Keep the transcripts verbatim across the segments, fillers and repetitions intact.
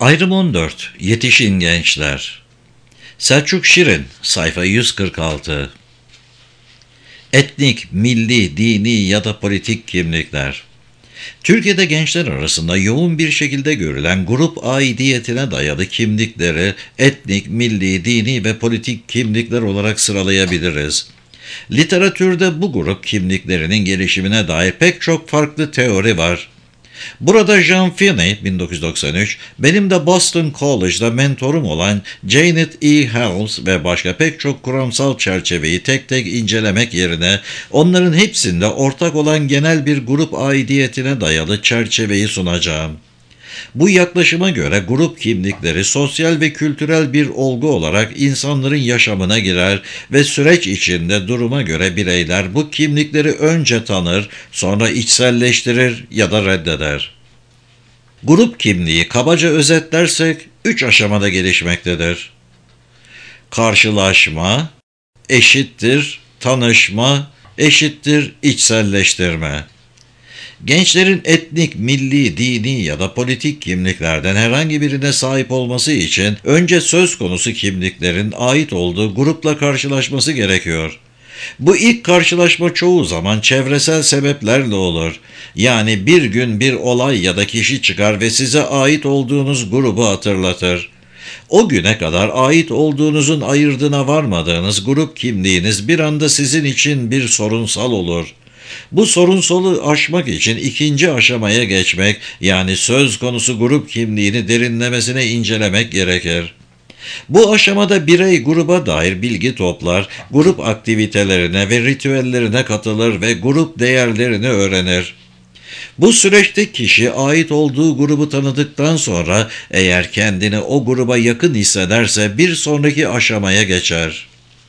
Ayrım on dört. Yetişin gençler. Selçuk Şirin, sayfa yüz kırk altı. Etnik, milli, dini ya da politik kimlikler. Türkiye'de gençler arasında yoğun bir şekilde görülen grup aidiyetine dayalı kimlikleri etnik, milli, dini ve politik kimlikler olarak sıralayabiliriz. Literatürde bu grup kimliklerinin gelişimine dair pek çok farklı teori var. Burada Jean Finney bin dokuz yüz doksan üç, benim de Boston College'da mentorum olan Janet E. Howells ve başka pek çok kuramsal çerçeveyi tek tek incelemek yerine onların hepsinde ortak olan genel bir grup aidiyetine dayalı çerçeveyi sunacağım. Bu yaklaşıma göre grup kimlikleri sosyal ve kültürel bir olgu olarak insanların yaşamına girer ve süreç içinde duruma göre bireyler bu kimlikleri önce tanır, sonra içselleştirir ya da reddeder. Grup kimliği kabaca özetlersek üç aşamada gelişmektedir. Karşılaşma, eşittir tanışma, eşittir içselleştirme. Gençlerin etnik, milli, dini ya da politik kimliklerden herhangi birine sahip olması için önce söz konusu kimliklerin ait olduğu grupla karşılaşması gerekiyor. Bu ilk karşılaşma çoğu zaman çevresel sebeplerle olur. Yani bir gün bir olay ya da kişi çıkar ve size ait olduğunuz grubu hatırlatır. O güne kadar ait olduğunuzun ayırdına varmadığınız grup kimliğiniz bir anda sizin için bir sorunsal olur. Bu sorunsalı aşmak için ikinci aşamaya geçmek, yani söz konusu grup kimliğini derinlemesine incelemek gerekir. Bu aşamada birey gruba dair bilgi toplar, grup aktivitelerine ve ritüellerine katılır ve grup değerlerini öğrenir. Bu süreçte kişi ait olduğu grubu tanıdıktan sonra eğer kendini o gruba yakın hissederse bir sonraki aşamaya geçer.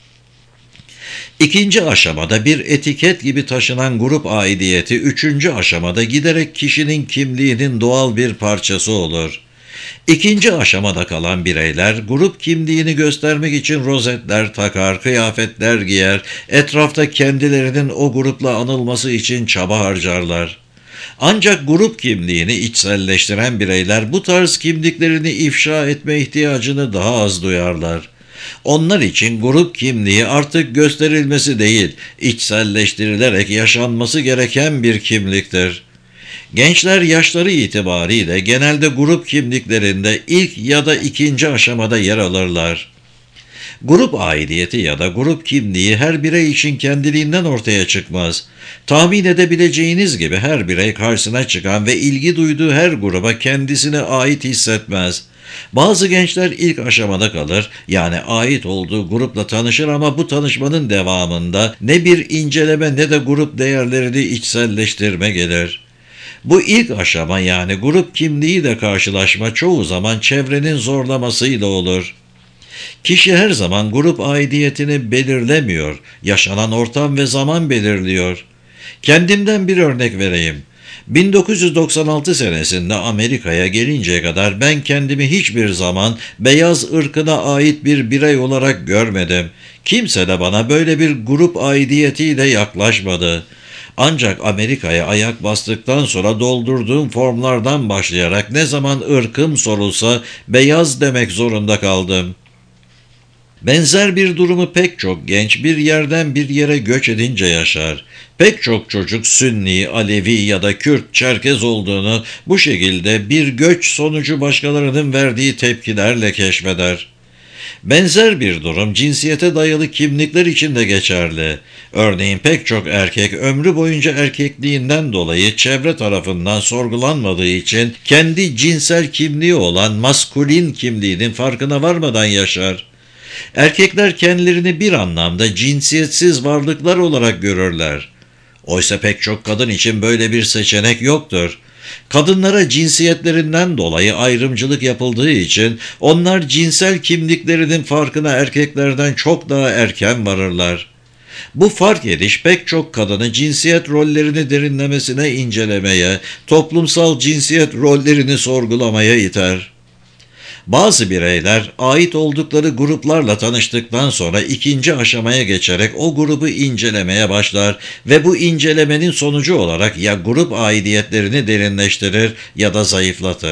İkinci aşamada bir etiket gibi taşınan grup aidiyeti, üçüncü aşamada giderek kişinin kimliğinin doğal bir parçası olur. İkinci aşamada kalan bireyler grup kimliğini göstermek için rozetler takar, kıyafetler giyer, etrafta kendilerinin o grupla anılması için çaba harcarlar. Ancak grup kimliğini içselleştiren bireyler bu tarz kimliklerini ifşa etme ihtiyacını daha az duyarlar. Onlar için grup kimliği artık gösterilmesi değil, içselleştirilerek yaşanması gereken bir kimliktir. Gençler yaşları itibariyle genelde grup kimliklerinde ilk ya da ikinci aşamada yer alırlar. Grup aidiyeti ya da grup kimliği her birey için kendiliğinden ortaya çıkmaz. Tahmin edebileceğiniz gibi her birey karşısına çıkan ve ilgi duyduğu her gruba kendisine ait hissetmez. Bazı gençler ilk aşamada kalır, yani ait olduğu grupla tanışır ama bu tanışmanın devamında ne bir inceleme ne de grup değerlerini içselleştirme gelir. Bu ilk aşama, yani grup kimliğiyle karşılaşma çoğu zaman çevrenin zorlamasıyla olur. Kişi her zaman grup aidiyetini belirlemiyor, yaşanan ortam ve zaman belirliyor. Kendimden bir örnek vereyim. bin dokuz yüz doksan altı senesinde Amerika'ya gelinceye kadar ben kendimi hiçbir zaman beyaz ırkına ait bir birey olarak görmedim. Kimse de bana böyle bir grup aidiyetiyle yaklaşmadı. Ancak Amerika'ya ayak bastıktan sonra doldurduğum formlardan başlayarak ne zaman ırkım sorulsa beyaz demek zorunda kaldım. Benzer bir durumu pek çok genç bir yerden bir yere göç edince yaşar. Pek çok çocuk Sünni, Alevi ya da Kürt, Çerkez olduğunu bu şekilde bir göç sonucu başkalarının verdiği tepkilerle keşfeder. Benzer bir durum cinsiyete dayalı kimlikler için de geçerli. Örneğin pek çok erkek ömrü boyunca erkekliğinden dolayı çevre tarafından sorgulanmadığı için kendi cinsel kimliği olan maskulin kimliğinin farkına varmadan yaşar. Erkekler kendilerini bir anlamda cinsiyetsiz varlıklar olarak görürler. Oysa pek çok kadın için böyle bir seçenek yoktur. Kadınlara cinsiyetlerinden dolayı ayrımcılık yapıldığı için onlar cinsel kimliklerinin farkına erkeklerden çok daha erken varırlar. Bu fark ediş pek çok kadını cinsiyet rollerini derinlemesine incelemeye, toplumsal cinsiyet rollerini sorgulamaya iter. Bazı bireyler ait oldukları gruplarla tanıştıktan sonra ikinci aşamaya geçerek o grubu incelemeye başlar ve bu incelemenin sonucu olarak ya grup aidiyetlerini derinleştirir ya da zayıflatır.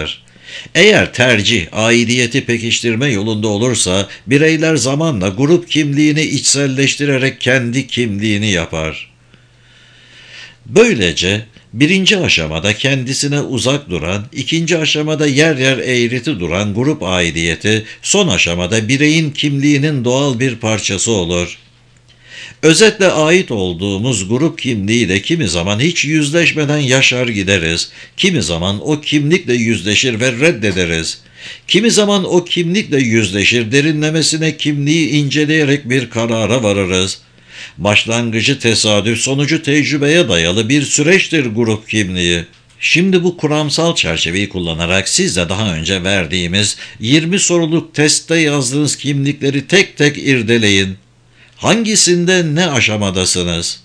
Eğer tercih, aidiyeti pekiştirme yolunda olursa, bireyler zamanla grup kimliğini içselleştirerek kendi kimliğini yapar. Böylece birinci aşamada kendisine uzak duran, ikinci aşamada yer yer eğreti duran grup aidiyeti, son aşamada bireyin kimliğinin doğal bir parçası olur. Özetle ait olduğumuz grup kimliğiyle kimi zaman hiç yüzleşmeden yaşar gideriz, kimi zaman o kimlikle yüzleşir ve reddederiz. Kimi zaman o kimlikle yüzleşir, derinlemesine kimliği inceleyerek bir karara varırız. Başlangıcı tesadüf, sonucu tecrübeye dayalı bir süreçtir grup kimliği. Şimdi bu kuramsal çerçeveyi kullanarak siz de daha önce verdiğimiz yirmi soruluk testte yazdığınız kimlikleri tek tek irdeleyin. Hangisinde ne aşamadasınız?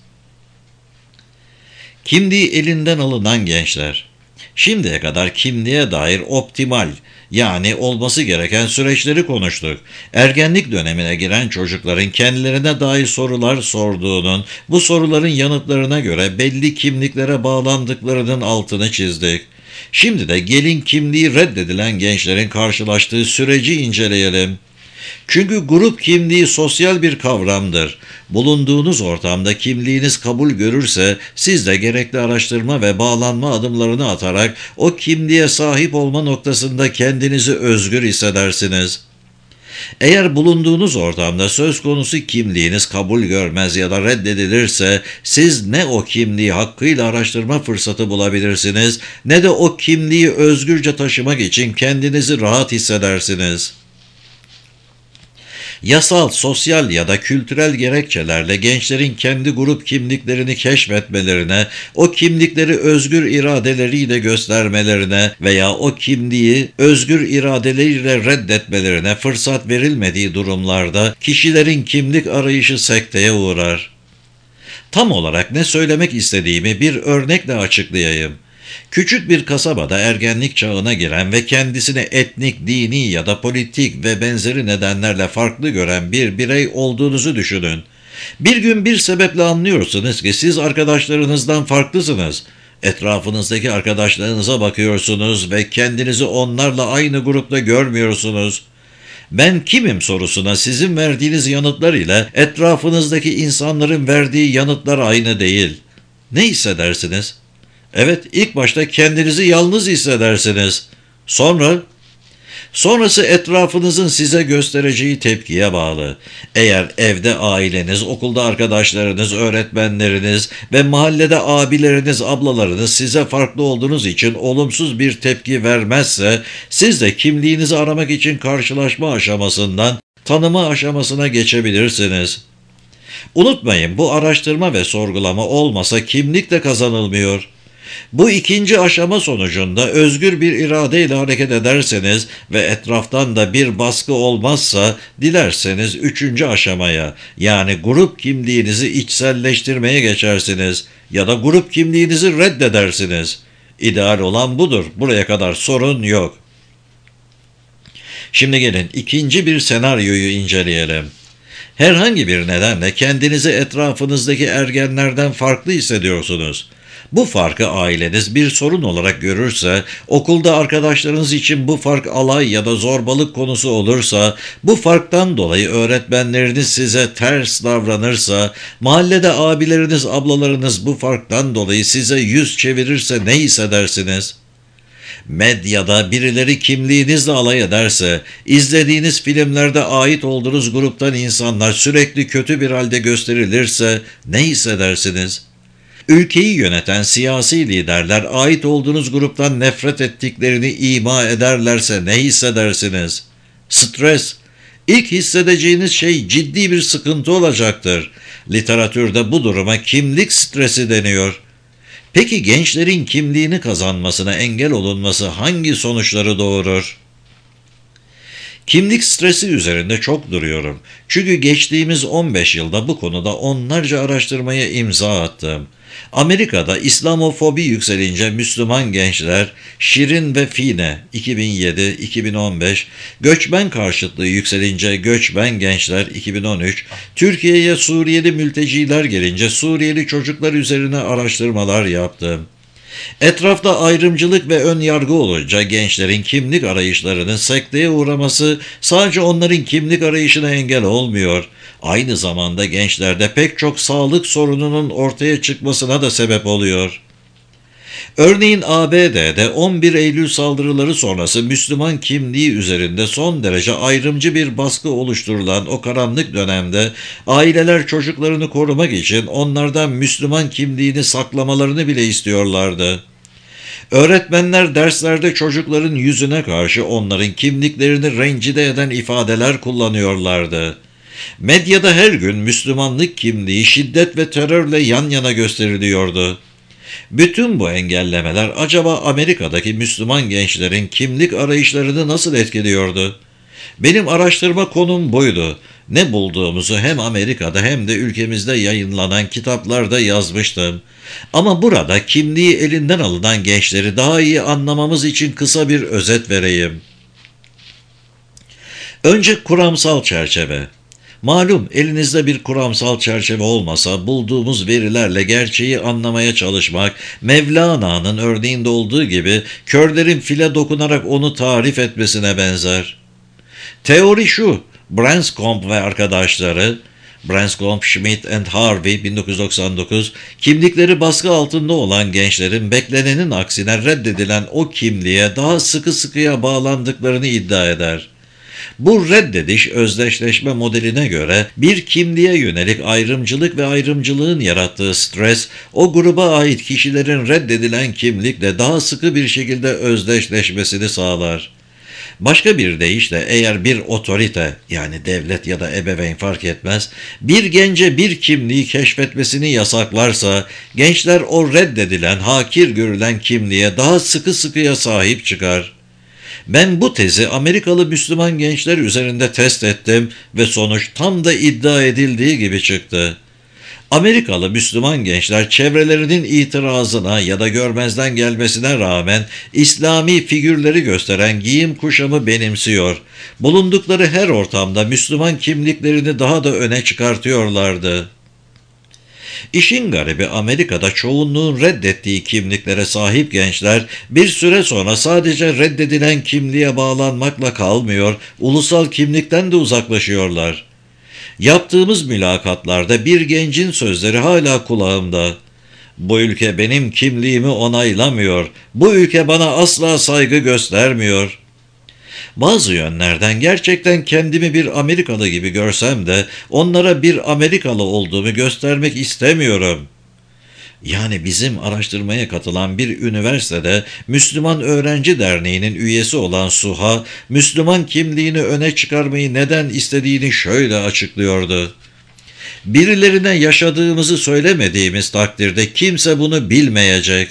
Kimliği elinden alınan gençler. Şimdiye kadar kimliğe dair optimal, yani olması gereken süreçleri konuştuk. Ergenlik dönemine giren çocukların kendilerine dair sorular sorduğunun, bu soruların yanıtlarına göre belli kimliklere bağlandıklarının altını çizdik. Şimdi de gelin kimliği reddedilen gençlerin karşılaştığı süreci inceleyelim. Çünkü grup kimliği sosyal bir kavramdır. Bulunduğunuz ortamda kimliğiniz kabul görürse siz de gerekli araştırma ve bağlanma adımlarını atarak o kimliğe sahip olma noktasında kendinizi özgür hissedersiniz. Eğer bulunduğunuz ortamda söz konusu kimliğiniz kabul görmez ya da reddedilirse siz ne o kimliği hakkıyla araştırma fırsatı bulabilirsiniz ne de o kimliği özgürce taşımak için kendinizi rahat hissedersiniz. Yasal, sosyal ya da kültürel gerekçelerle gençlerin kendi grup kimliklerini keşfetmelerine, o kimlikleri özgür iradeleriyle göstermelerine veya o kimliği özgür iradeleriyle reddetmelerine fırsat verilmediği durumlarda kişilerin kimlik arayışı sekteye uğrar. Tam olarak ne söylemek istediğimi bir örnekle açıklayayım. Küçük bir kasabada ergenlik çağına giren ve kendisini etnik, dini ya da politik ve benzeri nedenlerle farklı gören bir birey olduğunuzu düşünün. Bir gün bir sebeple anlıyorsunuz ki siz arkadaşlarınızdan farklısınız. Etrafınızdaki arkadaşlarınıza bakıyorsunuz ve kendinizi onlarla aynı grupta görmüyorsunuz. Ben kimim sorusuna sizin verdiğiniz yanıtlar ile etrafınızdaki insanların verdiği yanıtlar aynı değil. Ne hissedersiniz? Evet, ilk başta kendinizi yalnız hissedersiniz. Sonra, sonrası etrafınızın size göstereceği tepkiye bağlı. Eğer evde aileniz, okulda arkadaşlarınız, öğretmenleriniz ve mahallede abileriniz, ablalarınız size farklı olduğunuz için olumsuz bir tepki vermezse, siz de kimliğinizi aramak için karşılaşma aşamasından tanıma aşamasına geçebilirsiniz. Unutmayın, bu araştırma ve sorgulama olmasa kimlik de kazanılmıyor. Bu ikinci aşama sonucunda özgür bir iradeyle hareket ederseniz ve etraftan da bir baskı olmazsa dilerseniz üçüncü aşamaya, yani grup kimliğinizi içselleştirmeye geçersiniz ya da grup kimliğinizi reddedersiniz. İdeal olan budur. Buraya kadar sorun yok. Şimdi gelin ikinci bir senaryoyu inceleyelim. Herhangi bir nedenle kendinizi etrafınızdaki ergenlerden farklı hissediyorsunuz. Bu farkı aileniz bir sorun olarak görürse, okulda arkadaşlarınız için bu fark alay ya da zorbalık konusu olursa, bu farktan dolayı öğretmenleriniz size ters davranırsa, mahallede abileriniz, ablalarınız bu farktan dolayı size yüz çevirirse ne hissedersiniz? Medyada birileri kimliğinizle alay ederse, izlediğiniz filmlerde ait olduğunuz gruptan insanlar sürekli kötü bir halde gösterilirse ne hissedersiniz? Ülkeyi yöneten siyasi liderler ait olduğunuz gruptan nefret ettiklerini ima ederlerse ne hissedersiniz? Stres. İlk hissedeceğiniz şey ciddi bir sıkıntı olacaktır. Literatürde bu duruma kimlik stresi deniyor. Peki gençlerin kimliğini kazanmasına engel olunması hangi sonuçları doğurur? Kimlik stresi üzerinde çok duruyorum. Çünkü geçtiğimiz on beş yılda bu konuda onlarca araştırmaya imza attım. Amerika'da İslamofobi yükselince Müslüman gençler, Şirin ve Fine iki bin yedi iki bin on beş, göçmen karşıtlığı yükselince Göçmen Gençler iki bin on üç, Türkiye'ye Suriyeli mülteciler gelince Suriyeli çocuklar üzerine araştırmalar yaptım. Etrafta ayrımcılık ve ön yargı olunca gençlerin kimlik arayışlarının sekteye uğraması sadece onların kimlik arayışına engel olmuyor. Aynı zamanda gençlerde pek çok sağlık sorununun ortaya çıkmasına da sebep oluyor. Örneğin A B D'de on bir Eylül saldırıları sonrası Müslüman kimliği üzerinde son derece ayrımcı bir baskı oluşturulan o karanlık dönemde aileler çocuklarını korumak için onlardan Müslüman kimliğini saklamalarını bile istiyorlardı. Öğretmenler derslerde çocukların yüzüne karşı onların kimliklerini rencide eden ifadeler kullanıyorlardı. Medyada her gün Müslümanlık kimliği şiddet ve terörle yan yana gösteriliyordu. Bütün bu engellemeler acaba Amerika'daki Müslüman gençlerin kimlik arayışlarını nasıl etkiliyordu? Benim araştırma konum buydu. Ne bulduğumuzu hem Amerika'da hem de ülkemizde yayınlanan kitaplarda yazmıştım. Ama burada kimliği elinden alınan gençleri daha iyi anlamamız için kısa bir özet vereyim. Önce kuramsal çerçeve. Malum elinizde bir kuramsal çerçeve olmasa bulduğumuz verilerle gerçeği anlamaya çalışmak, Mevlana'nın örneğinde olduğu gibi körlerin file dokunarak onu tarif etmesine benzer. Teori şu, Branscombe ve arkadaşları, Branscombe, Schmidt and Harvey bin dokuz yüz doksan dokuz, kimlikleri baskı altında olan gençlerin beklenenin aksine reddedilen o kimliğe daha sıkı sıkıya bağlandıklarını iddia eder. Bu reddediş özdeşleşme modeline göre bir kimliğe yönelik ayrımcılık ve ayrımcılığın yarattığı stres, o gruba ait kişilerin reddedilen kimlikle daha sıkı bir şekilde özdeşleşmesini sağlar. Başka bir deyişle eğer bir otorite, yani devlet ya da ebeveyn fark etmez, bir gence bir kimliği keşfetmesini yasaklarsa, gençler o reddedilen, hakir görülen kimliğe daha sıkı sıkıya sahip çıkar. Ben bu tezi Amerikalı Müslüman gençler üzerinde test ettim ve sonuç tam da iddia edildiği gibi çıktı. Amerikalı Müslüman gençler çevrelerinin itirazına ya da görmezden gelmesine rağmen İslami figürleri gösteren giyim kuşamı benimsiyor. Bulundukları her ortamda Müslüman kimliklerini daha da öne çıkartıyorlardı. İşin garibi Amerika'da çoğunluğun reddettiği kimliklere sahip gençler bir süre sonra sadece reddedilen kimliğe bağlanmakla kalmıyor, ulusal kimlikten de uzaklaşıyorlar. Yaptığımız mülakatlarda bir gencin sözleri hala kulağımda. Bu ülke benim kimliğimi onaylamıyor, bu ülke bana asla saygı göstermiyor. Bazı yönlerden gerçekten kendimi bir Amerikalı gibi görsem de onlara bir Amerikalı olduğumu göstermek istemiyorum. Yani bizim araştırmaya katılan bir üniversitede Müslüman Öğrenci Derneği'nin üyesi olan Suha, Müslüman kimliğini öne çıkarmayı neden istediğini şöyle açıklıyordu. Birilerine yaşadığımızı söylemediğimiz takdirde kimse bunu bilmeyecek.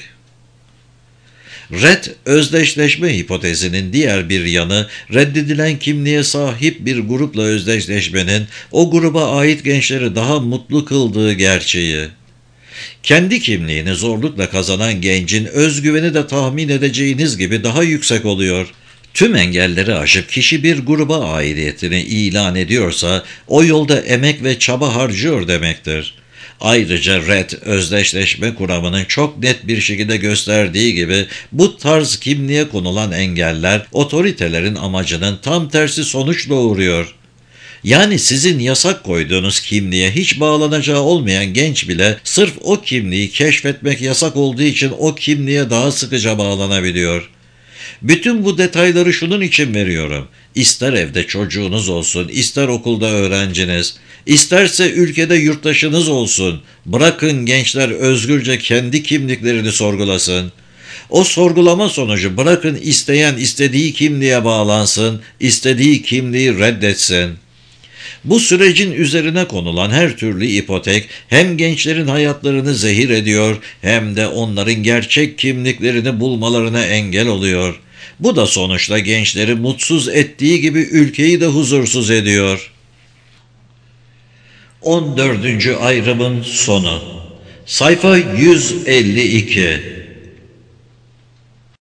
Red özdeşleşme hipotezinin diğer bir yanı, reddedilen kimliğe sahip bir grupla özdeşleşmenin o gruba ait gençleri daha mutlu kıldığı gerçeği. Kendi kimliğini zorlukla kazanan gencin özgüveni de tahmin edeceğiniz gibi daha yüksek oluyor. Tüm engelleri aşıp kişi bir gruba aidiyetini ilan ediyorsa o yolda emek ve çaba harcıyor demektir. Ayrıca red özdeşleşme kuramının çok net bir şekilde gösterdiği gibi bu tarz kimliğe konulan engeller otoritelerin amacının tam tersi sonuç doğuruyor. Yani sizin yasak koyduğunuz kimliğe hiç bağlanacağı olmayan genç bile sırf o kimliği keşfetmek yasak olduğu için o kimliğe daha sıkıca bağlanabiliyor. Bütün bu detayları şunun için veriyorum. İster evde çocuğunuz olsun, ister okulda öğrenciniz, isterse ülkede yurttaşınız olsun, bırakın gençler özgürce kendi kimliklerini sorgulasın. O sorgulama sonucu bırakın isteyen istediği kimliğe bağlansın, istediği kimliği reddetsin. Bu sürecin üzerine konulan her türlü ipotek hem gençlerin hayatlarını zehir ediyor hem de onların gerçek kimliklerini bulmalarına engel oluyor. Bu da sonuçta gençleri mutsuz ettiği gibi ülkeyi de huzursuz ediyor. on dördüncü ayrımın sonu. Sayfa yüz elli iki.